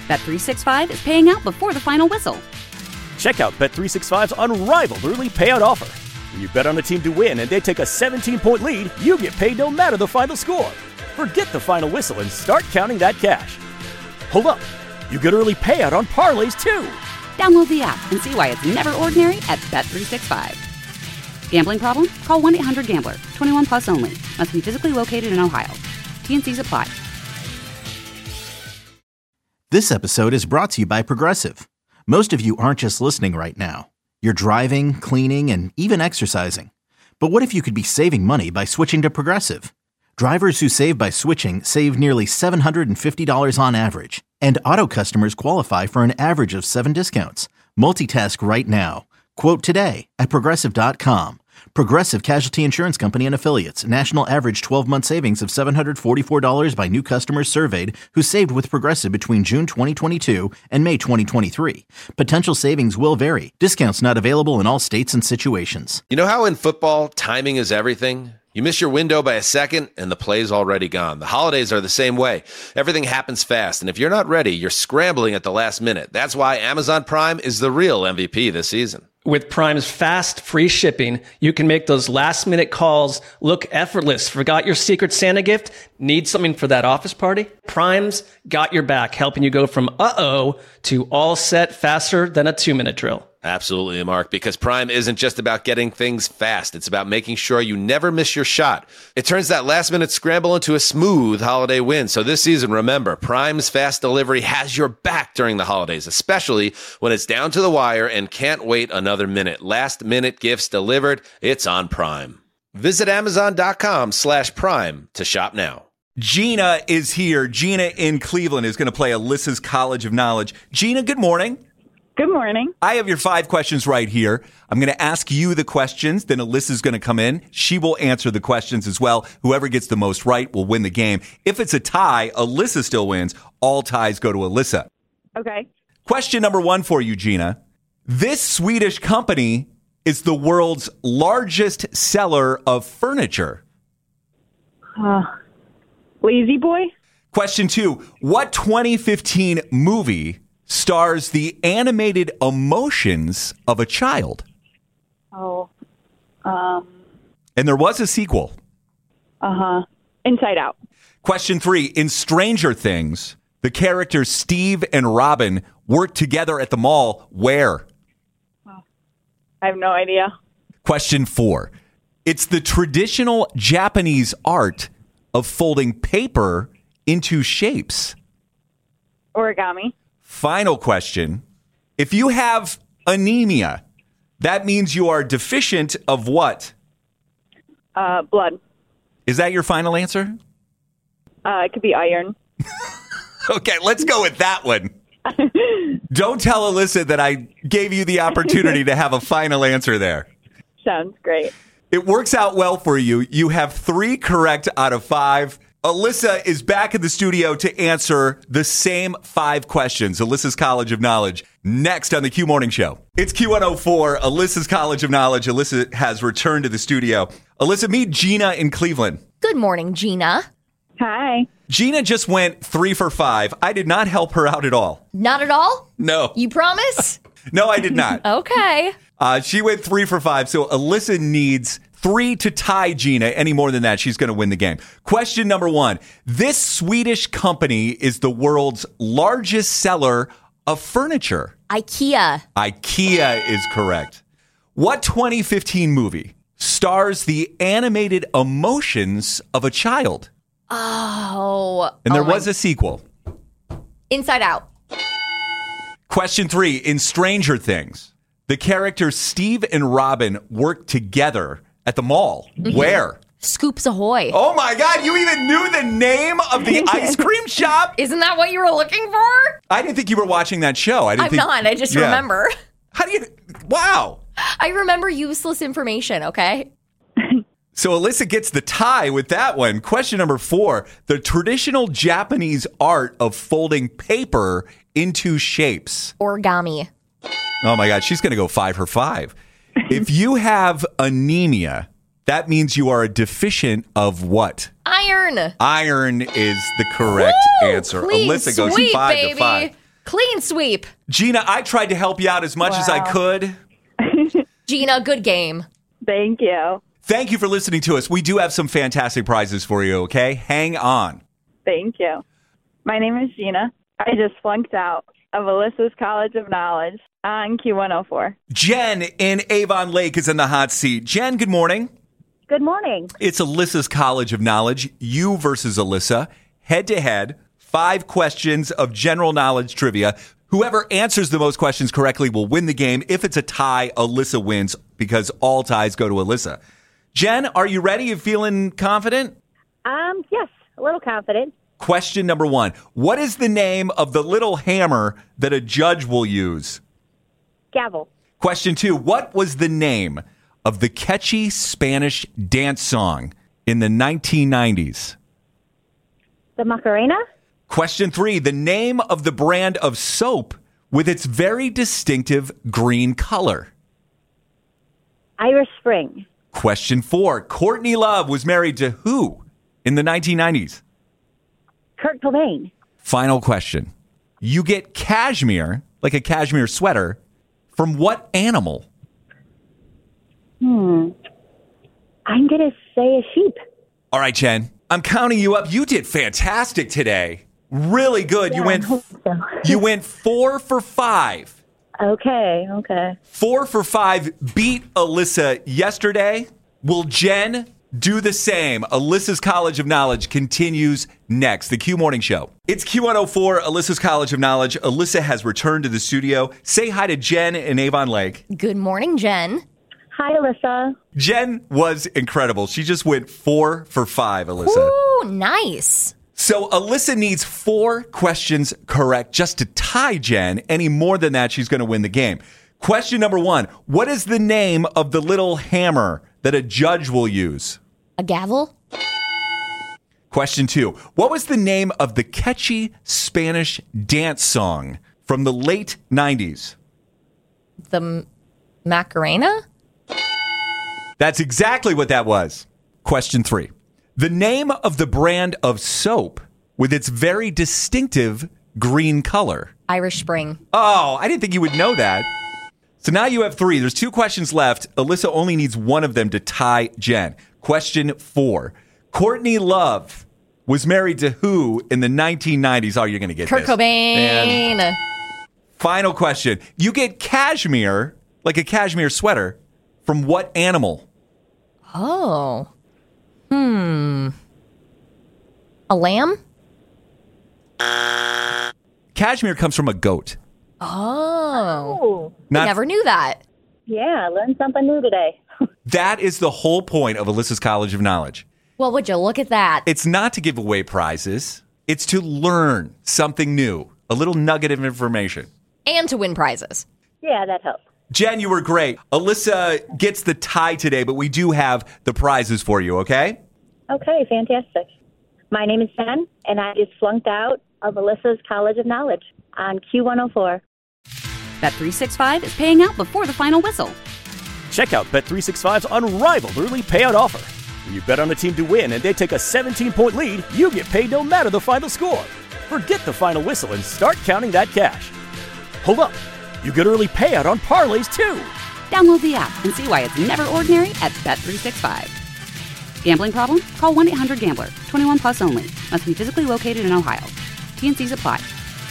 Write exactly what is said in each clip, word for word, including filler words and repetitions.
Bet three sixty-five is paying out before the final whistle. Check out Bet three sixty-five's unrivaled early payout offer. When you bet on a team to win and they take a seventeen-point lead, you get paid no matter the final score. Forget the final whistle and start counting that cash. Hold up. You get early payout on parlays, too. Download the app and see why it's never ordinary at Bet three sixty-five. Gambling problem? Call one eight hundred gambler. twenty-one plus only. Must be physically located in Ohio. T N Cs apply. This episode is brought to you by Progressive. Most of you aren't just listening right now. You're driving, cleaning, and even exercising. But what if you could be saving money by switching to Progressive? Drivers who save by switching save nearly seven hundred fifty dollars on average. And auto customers qualify for an average of seven discounts. Multitask right now. Quote today at Progressive dot com. Progressive Casualty Insurance Company and Affiliates. National average twelve-month savings of seven hundred forty-four dollars by new customers surveyed who saved with Progressive between June twenty twenty-two and May twenty twenty-three. Potential savings will vary. Discounts not available in all states and situations. You know how in football, timing is everything? You miss your window by a second, and the play's already gone. The holidays are the same way. Everything happens fast, and if you're not ready, you're scrambling at the last minute. That's why Amazon Prime is the real M V P this season. With Prime's fast, free shipping, you can make those last-minute calls look effortless. Forgot your Secret Santa gift? Need something for that office party? Prime's got your back, helping you go from uh-oh to all set faster than a two-minute drill. Absolutely, Mark, because Prime isn't just about getting things fast. It's about making sure you never miss your shot. It turns that last-minute scramble into a smooth holiday win. So this season, remember, Prime's fast delivery has your back during the holidays, especially when it's down to the wire and can't wait another minute. Last-minute gifts delivered, it's on Prime. Visit Amazon.com slash Prime to shop now. Gina is here. Gina in Cleveland is going to play Alyssa's College of Knowledge. Gina, good morning. Good morning. I have your five questions right here. I'm going to ask you the questions. Then Alyssa's going to come in. She will answer the questions as well. Whoever gets the most right will win the game. If it's a tie, Alyssa still wins. All ties go to Alyssa. Okay. Question number one for you, Gina. This Swedish company is the world's largest seller of furniture. Uh, Lazy Boy? Question two. What twenty fifteen movie stars the animated emotions of a child? Oh. Um. And there was a sequel. Uh-huh. Inside Out. Question three. In Stranger Things, the characters Steve and Robin work together at the mall. Where? Oh, I have no idea. Question four. It's the traditional Japanese art of folding paper into shapes. Origami. Final question. If you have anemia, that means you are deficient of what? Uh, blood. Is that your final answer? Uh, it could be iron. Okay, let's go with that one. Don't tell Alyssa that I gave you the opportunity to have a final answer there. Sounds great. It works out well for you. You have three correct out of five. Alyssa is back in the studio to answer the same five questions. Alyssa's College of Knowledge, next on the Q Morning Show. It's Q one oh four, Alyssa's College of Knowledge. Alyssa has returned to the studio. Alyssa, meet Gina in Cleveland. Good morning, Gina. Hi. Gina just went three for five. I did not help her out at all. Not at all? No. You promise? No, I did not. Okay. Uh, she went three for five, so Alyssa needs three to tie Gina. Any more than that, she's going to win the game. Question number one. This Swedish company is the world's largest seller of furniture. IKEA. IKEA is correct. What twenty fifteen movie stars the animated emotions of a child? Oh. And there oh was my... a sequel. Inside Out. Question three. In Stranger Things, the characters Steve and Robin work together at the mall. Mm-hmm. Where? Scoops Ahoy. Oh my God, you even knew the name of the ice cream shop? Isn't that what you were looking for? I didn't think you were watching that show. I didn't I'm think... not. I just yeah. remember. How do you... Wow. I remember useless information, okay? So Alyssa gets the tie with that one. Question number four. The traditional Japanese art of folding paper into shapes. Origami. Oh my God, she's going to go five for five. If you have anemia, that means you are a deficient of what? Iron. Iron is the correct Woo! answer. Clean Alyssa goes sweep, five baby. to five. Clean sweep. Gina, I tried to help you out as much as I Wow. could. Gina, good game. Thank you. Thank you for listening to us. We do have some fantastic prizes for you, okay? Hang on. Thank you. My name is Gina. I just flunked out of Alyssa's College of Knowledge on Q one oh four. Jen in Avon Lake is in the hot seat. Jen, good morning. Good morning. It's Alyssa's College of Knowledge. You versus Alyssa. Head to head. Five questions of general knowledge trivia. Whoever answers the most questions correctly will win the game. If it's a tie, Alyssa wins because all ties go to Alyssa. Jen, are you ready? You feeling confident? Um, yes, a little confident. Question number one. What is the name of the little hammer that a judge will use? Gavel. Question two. What was the name of the catchy Spanish dance song in the nineteen nineties? The Macarena? Question three. The name of the brand of soap with its very distinctive green color. Irish Spring. Question four. Courtney Love was married to who in the nineteen nineties? Kurt Cobain. Final question. You get cashmere, like a cashmere sweater, from what animal? Hmm. I'm going to say a sheep. All right, Jen. I'm counting you up. You did fantastic today. Really good. Yeah, you went I hope so. you went four for five. Okay, okay. Four for five. Beat Alyssa yesterday. Will Jen do the same? Alyssa's College of Knowledge continues next. The Q Morning Show. It's Q one oh four, Alyssa's College of Knowledge. Alyssa has returned to the studio. Say hi to Jen in Avon Lake. Good morning, Jen. Hi, Alyssa. Jen was incredible. She just went four for five, Alyssa. Ooh, nice. So Alyssa needs four questions correct just to tie Jen. Any more than that, she's going to win the game. Question number one. What is the name of the little hammer that a judge will use? A gavel? Question two. What was the name of the catchy Spanish dance song from the late nineties? The M- Macarena? That's exactly what that was. Question three. The name of the brand of soap with its very distinctive green color. Irish Spring. Oh, I didn't think you would know that. So now you have three. There's two questions left. Alyssa only needs one of them to tie Jen. Question four. Courtney Love was married to who in the nineteen nineties? Oh, you're going to get Kurt this. Cobain. And final question. You get cashmere, like a cashmere sweater, from what animal? Oh. Hmm. A lamb? Cashmere comes from a goat. Oh. Oh, Not- I never knew that. yeah, learned something new today. That is the whole point of Alyssa's College of Knowledge. Well, would you look at that? It's not to give away prizes. It's to learn something new, a little nugget of information. And to win prizes. Yeah, that helps. Jen, you were great. Alyssa gets the tie today, but we do have the prizes for you, okay? Okay, fantastic. My name is Jen, and I just flunked out of Alyssa's College of Knowledge on Q one oh four. Bet three sixty-five is paying out before the final whistle. Check out Bet three sixty-five's unrivaled early payout offer. When you bet on a team to win and they take a seventeen-point lead, you get paid no matter the final score. Forget the final whistle and start counting that cash. Hold up. You get early payout on parlays, too. Download the app and see why it's never ordinary at Bet three sixty-five. Gambling problem? Call one eight hundred gambler. twenty-one plus only. Must be physically located in Ohio. T N Cs apply.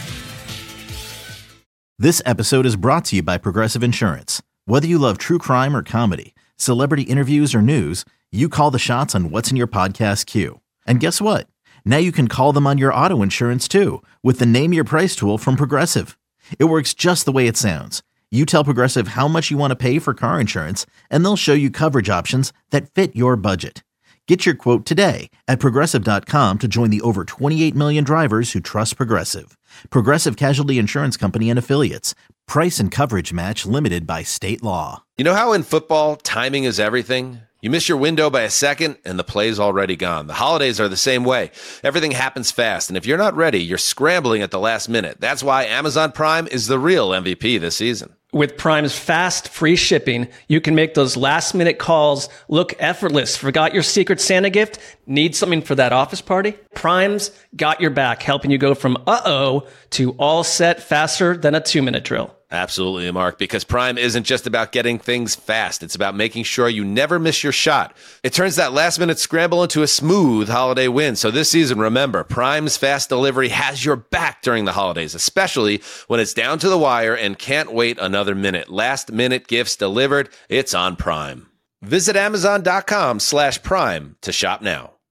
This episode is brought to you by Progressive Insurance. Whether you love true crime or comedy, celebrity interviews or news, you call the shots on what's in your podcast queue. And guess what? Now you can call them on your auto insurance too with the Name Your Price tool from Progressive. It works just the way it sounds. You tell Progressive how much you want to pay for car insurance, and they'll show you coverage options that fit your budget. Get your quote today at Progressive dot com to join the over twenty-eight million drivers who trust Progressive. Progressive Casualty Insurance Company and Affiliates. Price and coverage match limited by state law. You know how in football, timing is everything? You miss your window by a second, and the play's already gone. The holidays are the same way. Everything happens fast, and if you're not ready, you're scrambling at the last minute. That's why Amazon Prime is the real M V P this season. With Prime's fast, free shipping, you can make those last-minute calls look effortless. Forgot your Secret Santa gift? Need something for that office party? Prime's got your back, helping you go from uh-oh to all set faster than a two-minute drill. Absolutely, Mark, because Prime isn't just about getting things fast. It's about making sure you never miss your shot. It turns that last-minute scramble into a smooth holiday win. So this season, remember, Prime's fast delivery has your back during the holidays, especially when it's down to the wire and can't wait another minute. Last-minute gifts delivered. It's on Prime. Visit Amazon.com slash Prime to shop now.